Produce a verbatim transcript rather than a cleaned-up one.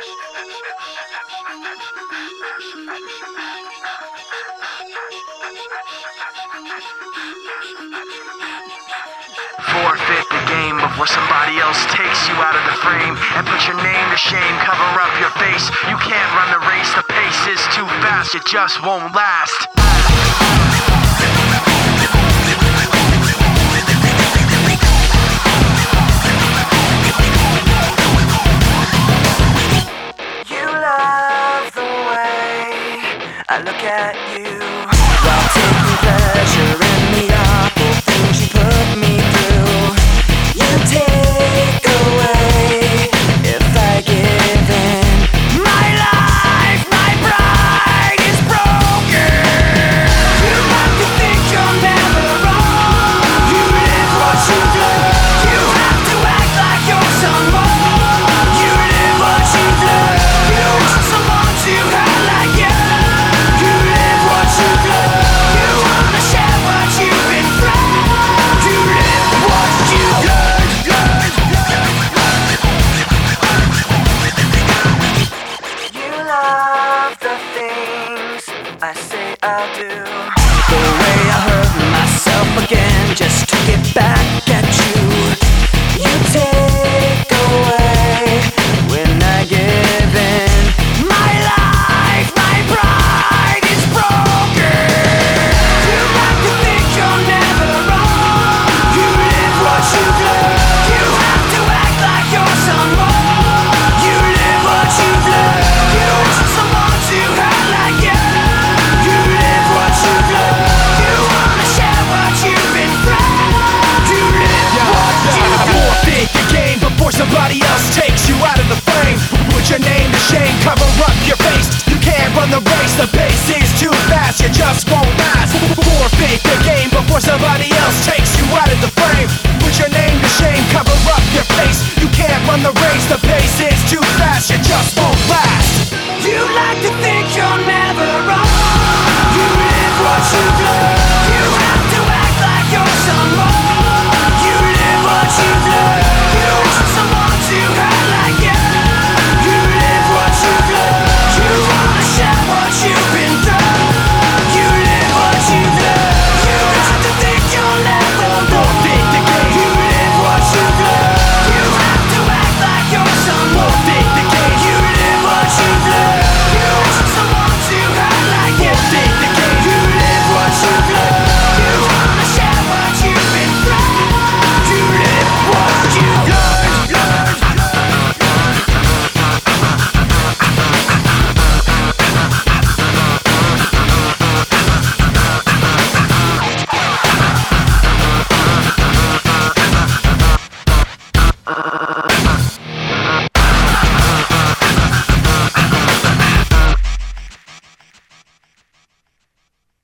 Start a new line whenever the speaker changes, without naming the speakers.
Forfeit the game before somebody else takes you out of the frame and put your name to shame, cover up your face. You can't run the race, the pace is too fast, it just won't last. You love the way I look at you while taking pleasure in the awful things you put me through. You take away if I give in. My life, my pride is broken. You like to think you're never wrong. You live what you learn. You have to act like you're someone. You live what you learn. You want someone to hurt like you. You live what you learn. You wanna share what you've been through. You live what you learn. You love the things I say I'll do. The way I hurt myself again just to get back at you. You take away when I give in. My life, my pride is broken. You like to think you're never wrong. You live what you learn. You have to act like you're someone. You live what you learn. You want someone to hurt like you. You live what you learn. You wanna share what you've been through. You live what you learn.
Forfeit the game before somebody else takes you out of the frame. Put your name to shame, cover up your face. You can't run the race, the pace is too fast, you just won't last. Forfeit the game before somebody else takes you out of the frame. Put your name to shame, cover up your face. You can't run the race, the pace is too fast, you just won't last.
You like to think you're never wrong. You live what you learn.